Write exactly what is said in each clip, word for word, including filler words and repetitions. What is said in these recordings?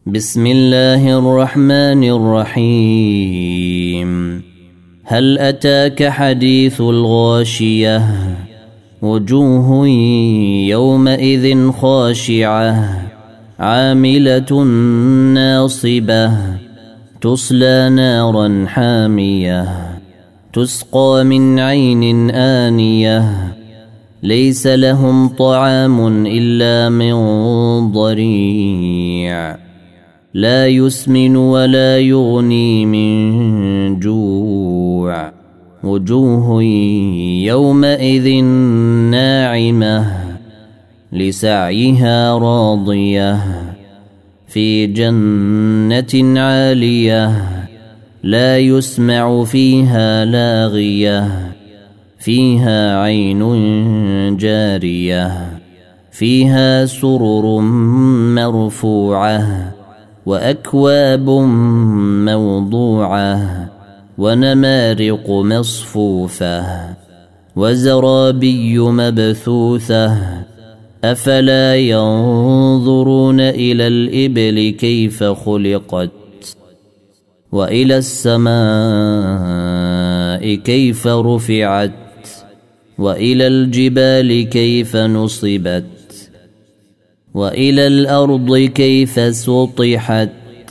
بسم الله الرحمن الرحيم. هل أتاك حديث الغاشية؟ وجوه يومئذ خاشعة عاملة ناصبة تصلى نارا حامية تسقى من عين آنية ليس لهم طعام إلا من ضريع لا يسمن ولا يغني من جوع وجوه يومئذ ناعمة لسعيها راضية في جنة عالية لا يسمع فيها لاغية فيها عين جارية فيها سرر مرفوعة وأكواب موضوعة ونمارق مصفوفة وزرابي مبثوثة أفلا ينظرون إلى الإبل كيف خلقت وإلى السماء كيف رفعت وإلى الجبال كيف نصبت وإلى الأرض كيف سطحت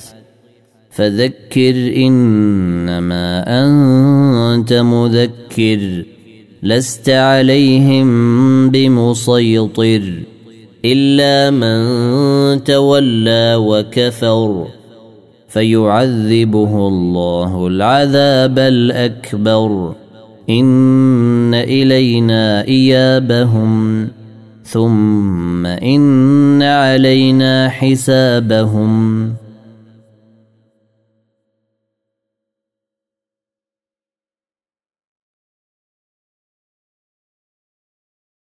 فذكر إنما أنت مذكر لست عليهم بمسيطر إلا من تولى وكفر فيعذبه الله العذاب الأكبر إن إلينا إيابهم ثم إن علينا حسابهم